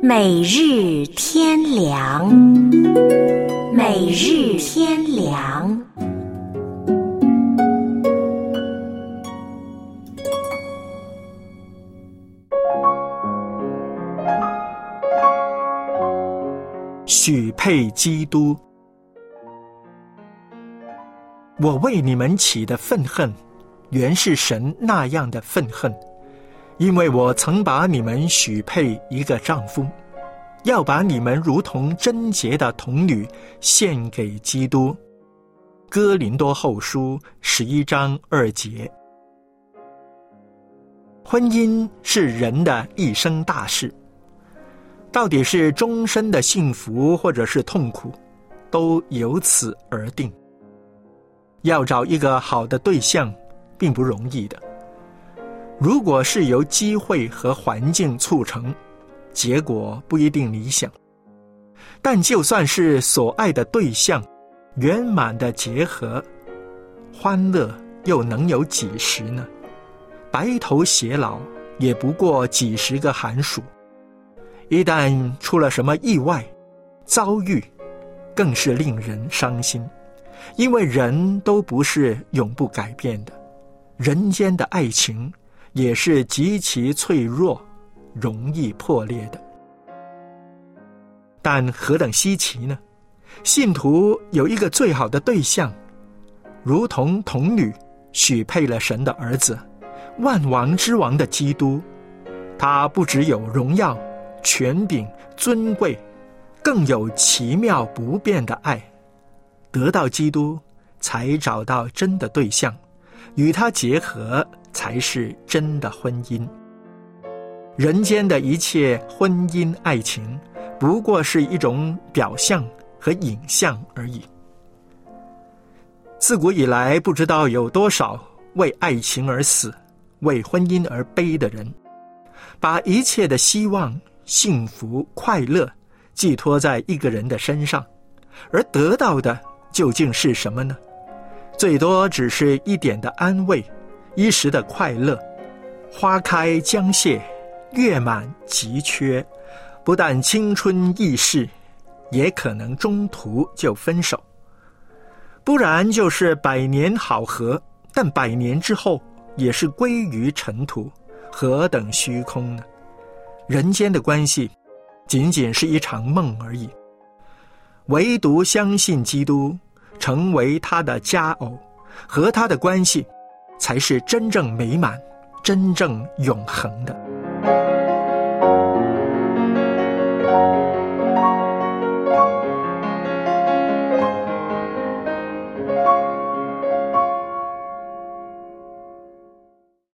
每日天良，每日天良。 许配基督。我为你们起的愤恨，原是神那样的愤恨，因为我曾把你们许配一个丈夫，要把你们如同贞洁的童女献给基督。哥林多后书11章2节。婚姻是人的一生大事，到底是终身的幸福或者是痛苦，都由此而定。要找一个好的对象并不容易的，如果是由机会和环境促成，结果不一定理想。但就算是所爱的对象圆满的结合，欢乐又能有几时呢？白头偕老也不过几十个寒暑，一旦出了什么意外遭遇，更是令人伤心。因为人都不是永不改变的，人间的爱情也是极其脆弱，容易破裂的。但何等稀奇呢？信徒有一个最好的对象，如同童女许配了神的儿子，万王之王的基督。他不只有荣耀、权柄、尊贵，更有奇妙不变的爱。得到基督，才找到真的对象，与他结合，才是真的婚姻。人间的一切婚姻爱情，不过是一种表象和影像而已。自古以来，不知道有多少为爱情而死，为婚姻而悲的人，把一切的希望、幸福、快乐寄托在一个人的身上，而得到的究竟是什么呢？最多只是一点的安慰，一时的快乐。花开将谢，月满即缺，不但青春易逝，也可能中途就分手。不然就是百年好合，但100年之后也是归于尘土，何等虚空呢？人间的关系仅仅是一场梦而已。唯独相信基督，成为他的佳偶，和他的关系才是真正美满、真正永恒的。